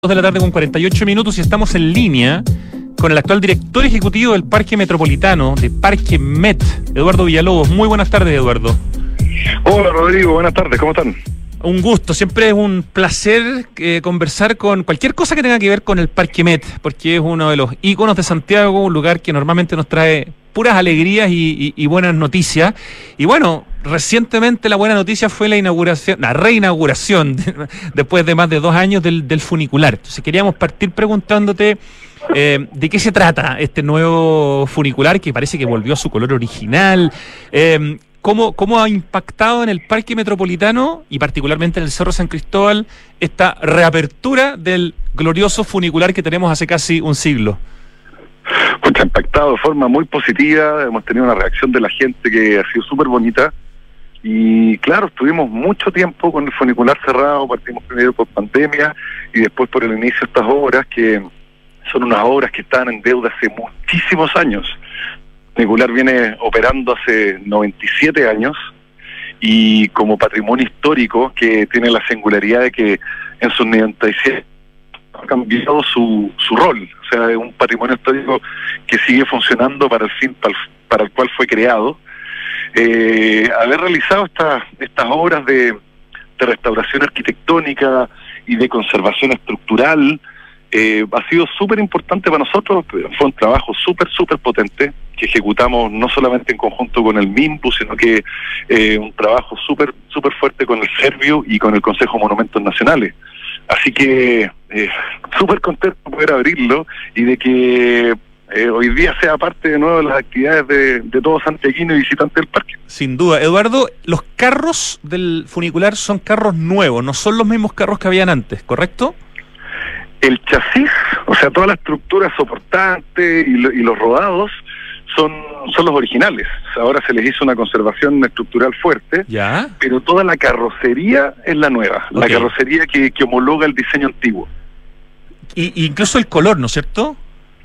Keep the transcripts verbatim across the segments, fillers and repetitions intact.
dos de la tarde con cuarenta y ocho minutos y estamos en línea con el actual director ejecutivo del Parque Metropolitano de Parque Met, Eduardo Villalobos. Muy buenas tardes, Eduardo. Hola, Rodrigo, buenas tardes, ¿cómo están? Un gusto, siempre es un placer eh, conversar con cualquier cosa que tenga que ver con el Parque Met, porque es uno de los íconos de Santiago, un lugar que normalmente nos trae puras alegrías y, y, y buenas noticias. Y bueno, recientemente la buena noticia fue la inauguración, la reinauguración, de, después de más de dos años del, del funicular. Entonces queríamos partir preguntándote eh, de qué se trata este nuevo funicular, que parece que volvió a su color original. Eh, ¿Cómo, ¿Cómo ha impactado en el Parque Metropolitano y particularmente en el Cerro San Cristóbal esta reapertura del glorioso funicular que tenemos hace casi un siglo? Pues ha impactado de forma muy positiva, hemos tenido una reacción de la gente que ha sido súper bonita y claro, estuvimos mucho tiempo con el funicular cerrado, partimos primero por pandemia y después por el inicio de estas obras que son unas obras que están en deuda hace muchísimos años. El funicular viene operando hace noventa y siete años y como patrimonio histórico que tiene la singularidad de que en sus noventa y siete ha cambiado su, su rol, o sea, es un patrimonio histórico que sigue funcionando para el fin para el, para el cual fue creado. Eh, haber realizado estas estas obras de, de restauración arquitectónica y de conservación estructural eh, ha sido súper importante para nosotros. Fue un trabajo súper, súper potente que ejecutamos no solamente en conjunto con el MIMPU, sino que eh, un trabajo súper, súper fuerte con el Servio y con el Consejo de Monumentos Nacionales. Así que eh, súper contento de poder abrirlo y de que eh, hoy día sea parte de nuevo de las actividades de, de todos santiaguinos y visitantes del parque. Sin duda. Eduardo, los carros del funicular son carros nuevos, no son los mismos carros que habían antes, ¿correcto? El chasis, o sea, toda la estructura soportante y, lo, y los rodados son son los originales. Ahora se les hizo una conservación estructural fuerte, ¿ya? Pero toda la carrocería es la nueva, okay. La carrocería que, que homologa el diseño antiguo. Y incluso el color, ¿no es cierto?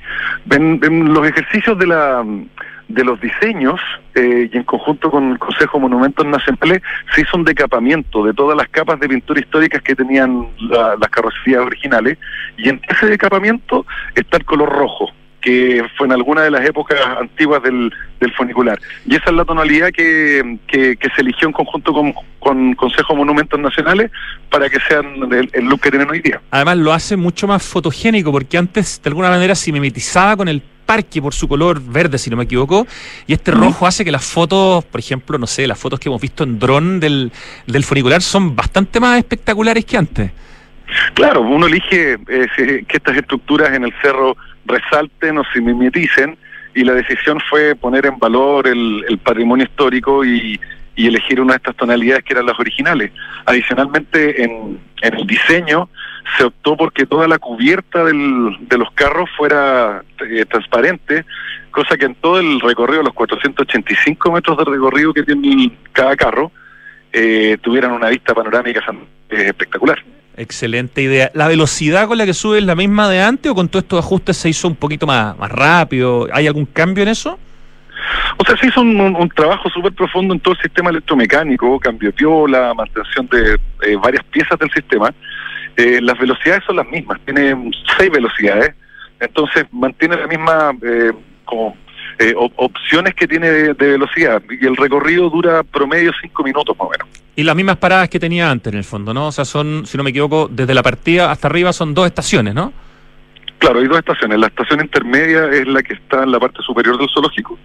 En, en los ejercicios de la de los diseños eh, y en conjunto con el Consejo de Monumentos Nacionales se hizo un decapamiento de todas las capas de pintura históricas que tenían la, las carrocerías originales, y en ese decapamiento está el color rojo, que fue en alguna de las épocas antiguas del, del funicular. Y esa es la tonalidad que, que, que se eligió en conjunto con, con Consejo de Monumentos Nacionales para que sean el, el look que tienen hoy día. Además lo hace mucho más fotogénico, porque antes de alguna manera se mimetizaba con el parque por su color verde, si no me equivoco, y este uh-huh. rojo hace que las fotos, por ejemplo, no sé, las fotos que hemos visto en dron del, del funicular son bastante más espectaculares que antes. Claro, uno elige eh, que estas estructuras en el cerro resalten o se mimeticen, y la decisión fue poner en valor el, el patrimonio histórico y, y elegir una de estas tonalidades que eran las originales. Adicionalmente, en, en el diseño se optó porque toda la cubierta del, de los carros fuera eh, transparente, cosa que en todo el recorrido, los cuatrocientos ochenta y cinco metros de recorrido que tiene cada carro, eh, tuvieran una vista panorámica eh, espectacular. Excelente idea. ¿La velocidad con la que sube es la misma de antes o con todos estos ajustes se hizo un poquito más, más rápido? ¿Hay algún cambio en eso? O sea, se hizo un, un, un trabajo súper profundo en todo el sistema electromecánico, cambio piola, mantención de eh, varias piezas del sistema. Eh, las velocidades son las mismas, tiene seis velocidades, entonces mantiene la misma eh, como eh, op- opciones que tiene de, de velocidad, y el recorrido dura promedio cinco minutos más o menos. Y las mismas paradas que tenía antes, en el fondo, ¿no? O sea, son, si no me equivoco, desde la partida hasta arriba son dos estaciones, ¿no? Claro, hay dos estaciones. La estación intermedia es la que está en la parte superior del zoológico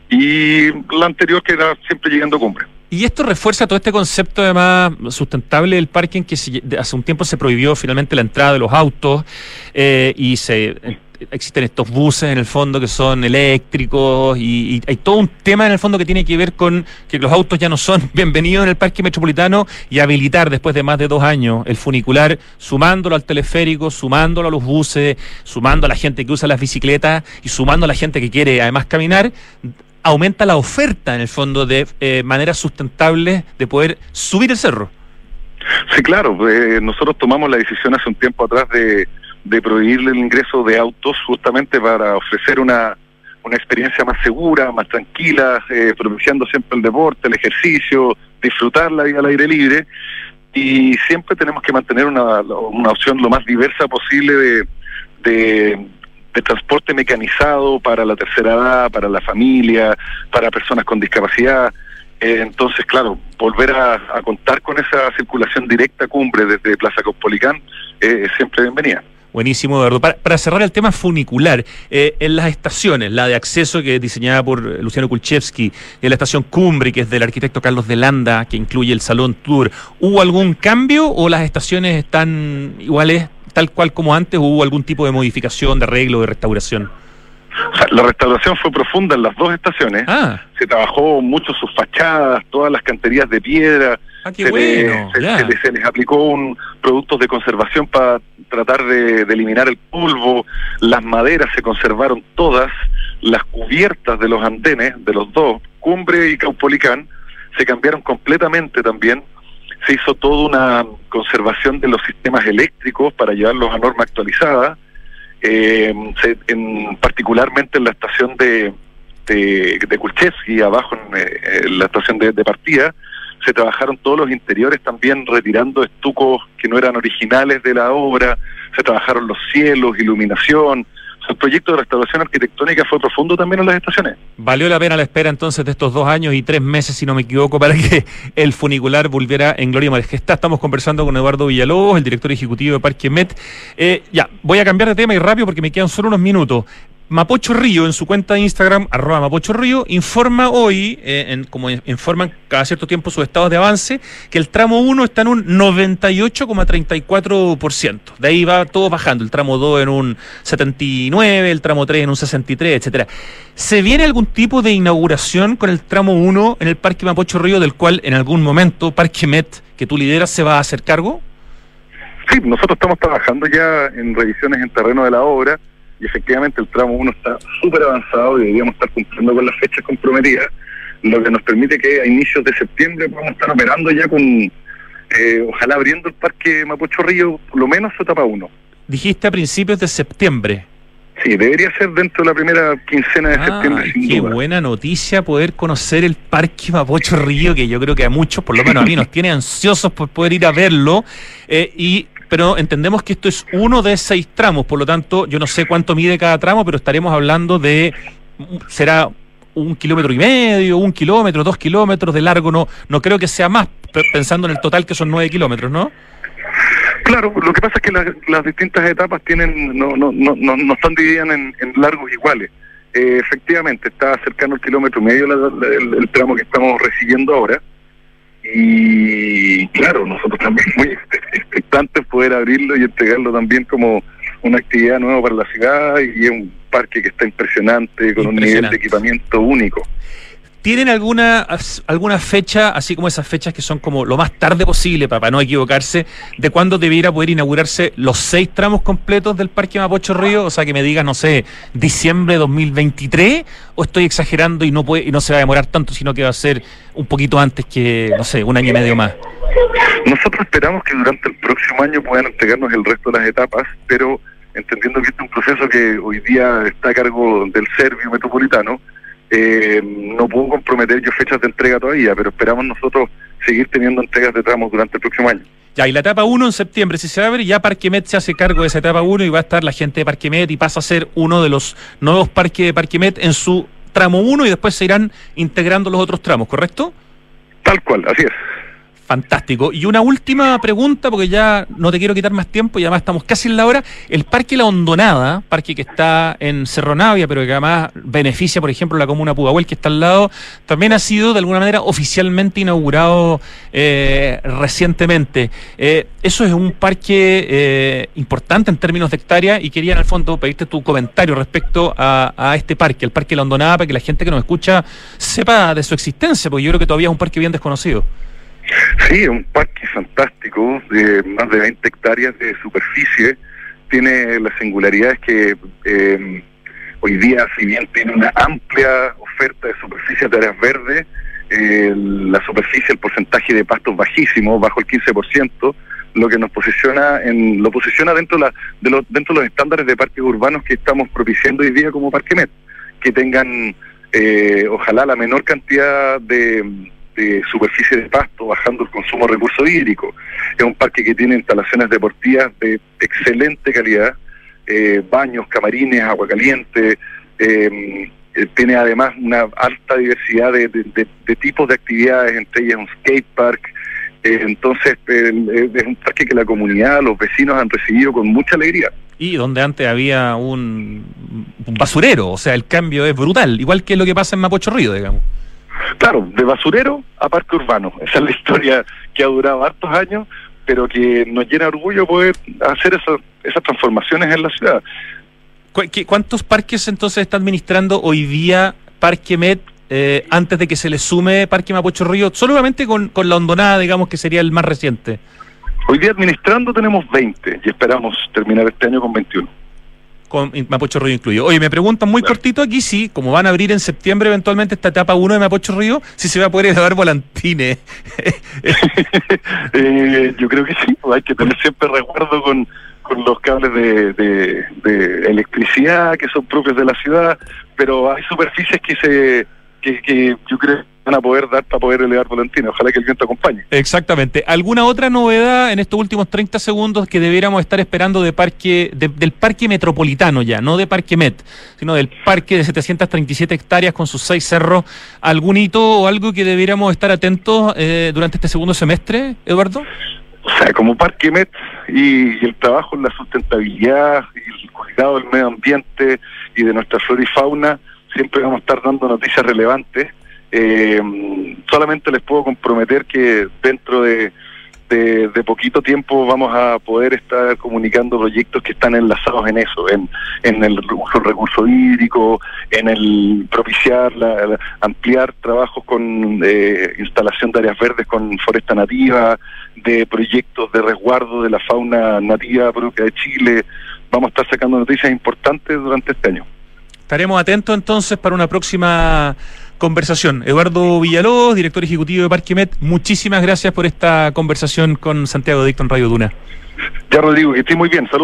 y la anterior que era siempre llegando a cumbre. Y esto refuerza todo este concepto además sustentable del parque, en que se, hace un tiempo se prohibió finalmente la entrada de los autos eh, y se existen estos buses en el fondo que son eléctricos y, y hay todo un tema en el fondo que tiene que ver con que los autos ya no son bienvenidos en el Parque Metropolitano, y habilitar después de más de dos años el funicular, sumándolo al teleférico, sumándolo a los buses, sumando a la gente que usa las bicicletas y sumando a la gente que quiere además caminar, aumenta la oferta en el fondo de eh, maneras sustentables de poder subir el cerro. Sí, claro, eh, nosotros tomamos la decisión hace un tiempo atrás de, de prohibirle el ingreso de autos justamente para ofrecer una, una experiencia más segura, más tranquila, eh, propiciando siempre el deporte, el ejercicio, disfrutar la vida al aire libre. y siempre tenemos que mantener una, una opción lo más diversa posible de, de, de transporte mecanizado para la tercera edad, para la familia, para personas con discapacidad. Eh, entonces, claro, volver a, a contar con esa circulación directa a Cumbre desde Plaza Caupolicán eh, es siempre bienvenida. Buenísimo, Eduardo. Para, para cerrar el tema funicular, eh, en las estaciones, la de acceso que es diseñada por Luciano Kulczewski, en la estación Cumbre, que es del arquitecto Carlos de Landa, que incluye el Salón Tour, ¿hubo algún cambio o las estaciones están iguales, tal cual como antes, o hubo algún tipo de modificación, de arreglo, de restauración? O sea, la restauración fue profunda en las dos estaciones. Ah. Se trabajó mucho sus fachadas, todas las canterías de piedra. Ah, qué se, bueno, le, se, se, les, se les aplicó un productos de conservación para tratar de, de eliminar el polvo. Las maderas se conservaron todas. Las cubiertas de los andenes, de los dos, Cumbre y Caupolicán, se cambiaron completamente también. Se hizo toda una conservación de los sistemas eléctricos para llevarlos a norma actualizada. Eh, se, en, particularmente en la estación de, de, de Kulczewski, abajo en, eh, en la estación de, de partida, se trabajaron todos los interiores también retirando estucos que no eran originales de la obra, se trabajaron los cielos, iluminación. O sea, el proyecto de restauración arquitectónica fue profundo también en las estaciones. Valió la pena la espera entonces de estos dos años y tres meses, si no me equivoco, para que el funicular volviera en gloria y majestad. Estamos conversando con Eduardo Villalobos, el director ejecutivo de Parque Met. Eh, ya, voy a cambiar de tema y rápido porque me quedan solo unos minutos. Mapocho Río, en su cuenta de Instagram, arroba Mapocho Río, informa hoy, eh, en, como informan cada cierto tiempo sus estados de avance, que el tramo uno está en un noventa y ocho coma treinta y cuatro por ciento. De ahí va todo bajando, el tramo dos en un setenta y nueve, el tramo tres en un sesenta y tres, etcétera. ¿Se viene algún tipo de inauguración con el tramo uno en el Parque Mapocho Río, del cual en algún momento Parque Met, que tú lideras, se va a hacer cargo? Sí, nosotros estamos trabajando ya en revisiones en terreno de la obra, y efectivamente el tramo uno está súper avanzado y deberíamos estar cumpliendo con las fechas comprometidas, lo que nos permite que a inicios de septiembre podamos estar operando ya con, eh, ojalá abriendo el Parque Mapocho Río, por lo menos su etapa uno. Dijiste a principios de septiembre. Sí, debería ser dentro de la primera quincena de ah, septiembre, sin qué duda. Buena noticia poder conocer el Parque Mapocho Río, que yo creo que a muchos, por lo menos a mí, nos tiene ansiosos por poder ir a verlo, eh, y pero entendemos que esto es uno de seis tramos, por lo tanto, yo no sé cuánto mide cada tramo, pero estaremos hablando de, será un kilómetro y medio, un kilómetro, dos kilómetros de largo, no no creo que sea más, pensando en el total que son nueve kilómetros, ¿no? Claro, lo que pasa es que la, las distintas etapas tienen no no no no, no están divididas en, en largos iguales. Eh, efectivamente, está cercano al kilómetro y medio la, la, el, el tramo que estamos recibiendo ahora. Y claro, nosotros también muy expectantes poder abrirlo y entregarlo también como una actividad nueva para la ciudad, y es un parque que está impresionante, con impresionante. Un nivel de equipamiento único. ¿Tienen alguna alguna fecha, así como esas fechas que son como lo más tarde posible, para, para no equivocarse, de cuándo debiera poder inaugurarse los seis tramos completos del Parque Mapocho Río? O sea, que me digas, no sé, diciembre de dos mil veintitrés, o estoy exagerando y no puede y no se va a demorar tanto, sino que va a ser un poquito antes que, no sé, un año y medio más. Nosotros esperamos que durante el próximo año puedan entregarnos el resto de las etapas, pero entendiendo que este es un proceso que hoy día está a cargo del Servio Metropolitano, Eh, no puedo comprometer yo fechas de entrega todavía, pero esperamos nosotros seguir teniendo entregas de tramos durante el próximo año. Ya, y la etapa uno en septiembre, si se abre, ya Parque Met se hace cargo de esa etapa uno y va a estar la gente de Parque Met y pasa a ser uno de los nuevos parques de Parque Met en su tramo uno, y después se irán integrando los otros tramos, ¿correcto? Tal cual, así es. Fantástico. Y una última pregunta, porque ya no te quiero quitar más tiempo y además estamos casi en la hora. El Parque La Hondonada, parque que está en Cerro Navia, pero que además beneficia, por ejemplo, la comuna Pudahuel, que está al lado, también ha sido de alguna manera oficialmente inaugurado eh, recientemente. Eh, eso es un parque eh, importante en términos de hectáreas, y quería en el fondo pedirte tu comentario respecto a, a este parque, el Parque La Hondonada, para que la gente que nos escucha sepa de su existencia, porque yo creo que todavía es un parque bien desconocido. Sí, es un parque fantástico, de más de veinte hectáreas de superficie. Tiene las singularidades que eh, hoy día, si bien tiene una amplia oferta de superficie de áreas verdes, eh, la superficie, el porcentaje de pastos bajísimo, bajo el quince por ciento, lo que nos posiciona en lo posiciona dentro de, la, de, los, dentro de los estándares de parques urbanos que estamos propiciando hoy día como Parque Met, que tengan eh, ojalá la menor cantidad de de superficie de pasto, bajando el consumo de recursos hídricos. Es un parque que tiene instalaciones deportivas de excelente calidad, eh, baños, camarines, agua caliente, eh, eh, tiene además una alta diversidad de, de, de, de tipos de actividades, entre ellas un skate park. Eh, entonces eh, es un parque que la comunidad, los vecinos han recibido con mucha alegría. Y donde antes había un, un basurero, o sea, el cambio es brutal, igual que lo que pasa en Mapocho Río, digamos. Claro, de basurero a parque urbano. Esa es la historia que ha durado hartos años, pero que nos llena de orgullo poder hacer esas, esas transformaciones en la ciudad. ¿Cu- qué- ¿Cuántos parques entonces está administrando hoy día Parque Met eh, antes de que se le sume Parque Mapocho Río? Solamente con, con la hondonada, digamos, que sería el más reciente. Hoy día administrando tenemos veinte y esperamos terminar este año con veintiuno. Con Mapocho Río incluido. Oye, me preguntan muy Claro. cortito aquí, sí, como van a abrir en septiembre eventualmente esta etapa uno de Mapocho Río, si se va a poder elevar volantines. eh, yo creo que sí, pues hay que tener siempre resguardo con, con los cables de, de, de electricidad que son propios de la ciudad, pero hay superficies que se que, que yo creo que van a poder dar para poder elevar volantines. Ojalá que el viento acompañe. Exactamente. ¿Alguna otra novedad en estos últimos treinta segundos que debiéramos estar esperando de parque de- del parque metropolitano ya, no de Parque Met, sino del parque de setecientas treinta y siete hectáreas con sus seis cerros? ¿Algún hito o algo que debiéramos estar atentos eh, durante este segundo semestre, Eduardo? O sea, como Parque Met y, y el trabajo en la sustentabilidad y el cuidado del medio ambiente y de nuestra flora y fauna, siempre vamos a estar dando noticias relevantes. Eh, solamente les puedo comprometer que dentro de, de, de poquito tiempo vamos a poder estar comunicando proyectos que están enlazados en eso, en, en el uso del recurso hídrico, en el propiciar, la, la- ampliar trabajos con eh, instalación de áreas verdes con foresta nativa, de proyectos de resguardo de la fauna nativa propia de Chile. Vamos a estar sacando noticias importantes durante este año. Estaremos atentos entonces para una próxima conversación. Eduardo Villalobos, director ejecutivo de Parque Met, muchísimas gracias por esta conversación con Santiago Adicto en Radio Duna. Ya, Rodrigo, que estés muy bien. Saludos.